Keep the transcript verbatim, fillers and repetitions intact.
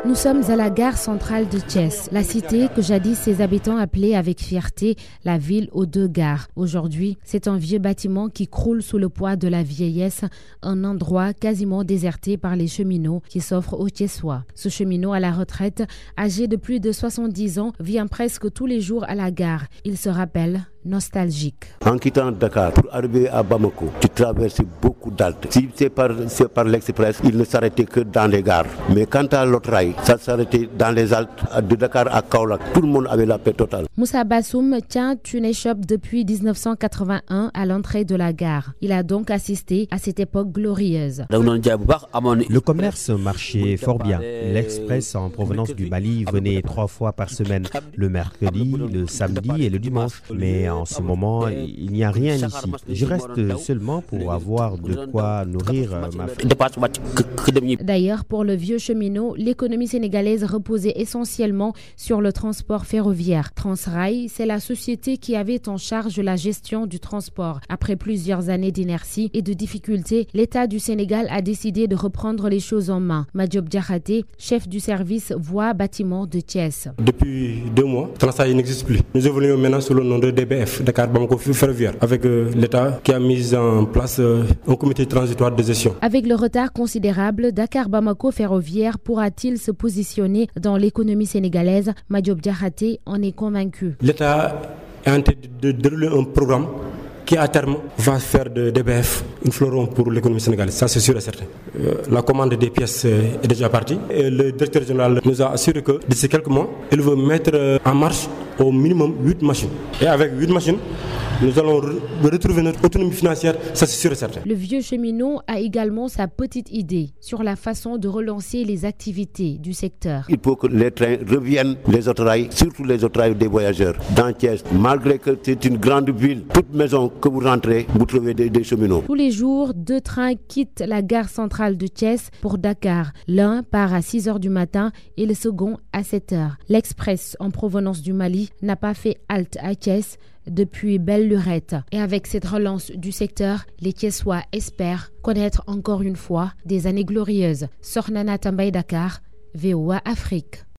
Nous sommes à la gare centrale de Thiès, la cité que jadis ses habitants appelaient avec fierté la ville aux deux gares. Aujourd'hui, c'est un vieux bâtiment qui croule sous le poids de la vieillesse, un endroit quasiment déserté par les cheminots qui s'offrent aux Thiessois. Ce cheminot à la retraite, âgé de plus de soixante-dix ans, vient presque tous les jours à la gare. Il se rappelle nostalgique. En quittant Dakar pour arriver à Bamako, tu traverses beaucoup d'haltes. Si c'est par, c'est par l'express, il ne s'arrêtait que dans les gares. Mais quant à l'autre rail, ça s'arrêtait dans les haltes de Dakar à Kaolack. Tout le monde avait la paix totale. Moussa Bassoum tient une échoppe depuis dix-neuf cent quatre-vingt-un à l'entrée de la gare. Il a donc assisté à cette époque glorieuse. Le commerce marchait fort bien. L'express en provenance du Mali venait trois fois par semaine, le mercredi, le samedi et le dimanche. Mais en ce moment, il n'y a rien ici. Je reste seulement pour avoir de quoi nourrir ma famille. D'ailleurs, pour le vieux cheminot, l'économie sénégalaise reposait essentiellement sur le transport ferroviaire. Transrail, c'est la société qui avait en charge la gestion du transport. Après plusieurs années d'inertie et de difficultés, l'État du Sénégal a décidé de reprendre les choses en main. Madiop Diakhaté, chef du service voie bâtiment de Thiès. Depuis deux mois, Transrail n'existe plus. Nous évoluons maintenant sous le nom de D B F, Dakar Bamako Ferroviaire, avec euh, l'État qui a mis en place euh, un comité transitoire de gestion. Avec le retard considérable, Dakar Bamako Ferroviaire pourra-t-il se positionner dans l'économie sénégalaise? Madiop Diakhaté en est convaincu. L'État est en train de dérouler un programme qui à terme va faire de D B F une fleuron pour l'économie sénégalaise, ça c'est sûr et certain. Euh, la commande des pièces est déjà partie et le directeur général nous a assuré que d'ici quelques mois, il veut mettre en marche au minimum huit machines. Et avec huit machines, nous allons re- retrouver notre autonomie financière, ça c'est sûr et certain. Le vieux cheminot a également sa petite idée sur la façon de relancer les activités du secteur. Il faut que les trains reviennent, les autorails, surtout les autorails des voyageurs. Dans Thiès, malgré que c'est une grande ville, toute maison que vous rentrez, vous trouvez des, des cheminots. Tous les jours, deux trains quittent la gare centrale de Thiès pour Dakar. L'un part à six heures du matin et le second à sept heures. L'Express en provenance du Mali n'a pas fait halte à Thiès depuis belle lurette. Et avec cette relance du secteur, les Thiessois espèrent connaître encore une fois des années glorieuses. Sornana Tambay Dakar, V O A Afrique.